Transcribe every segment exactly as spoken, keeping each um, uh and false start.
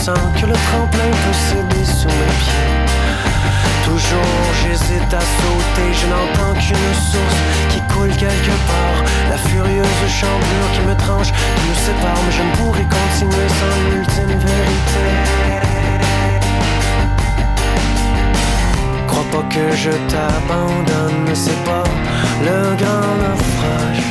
sens que le tremplin peut céder sous mes pieds. Toujours j'hésite à sauter, je n'entends qu'une source qui coule quelque part. La furieuse chambrure qui me tranche, qui nous sépare, mais je ne pourrai continuer sans l'ultime vérité. Crois pas que je t'abandonne, c'est pas le grand naufrage.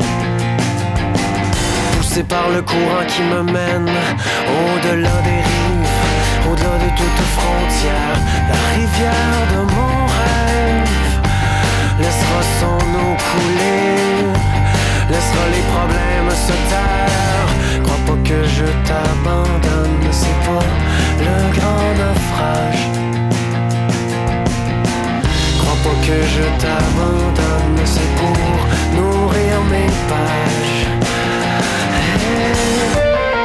Poussé par le courant qui me mène au-delà des rives, au-delà de toute frontière, la rivière de mon rêve laissera son eau couler, laissera les problèmes se taire. Crois pas que je t'abandonne, c'est pas le grand naufrage. Crois pas que je t'abandonne, c'est pour nourrir mes pages. Hey.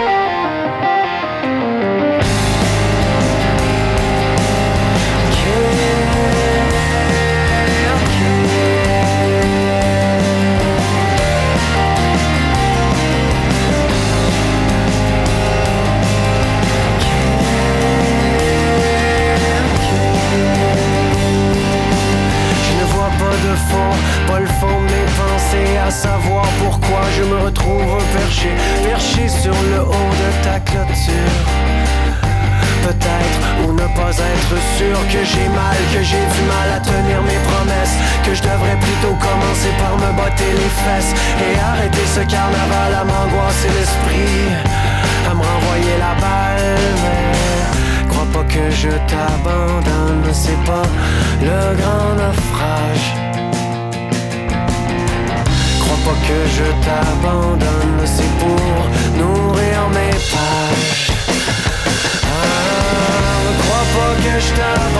Pas le fond de mes pensées, à savoir pourquoi je me retrouve perché, perché sur le haut de ta clôture. Peut-être, ou ne pas être sûr que j'ai mal, que j'ai du mal à tenir mes promesses, que je devrais plutôt commencer par me botter les fesses et arrêter ce carnaval à m'angoisser l'esprit, à me renvoyer la balle. Mais crois pas que je t'abandonne, c'est pas le grand naufrage. Crois pas que je t'abandonne, c'est pour nourrir mes pages. Ah, ne crois pas que je t'abandonne.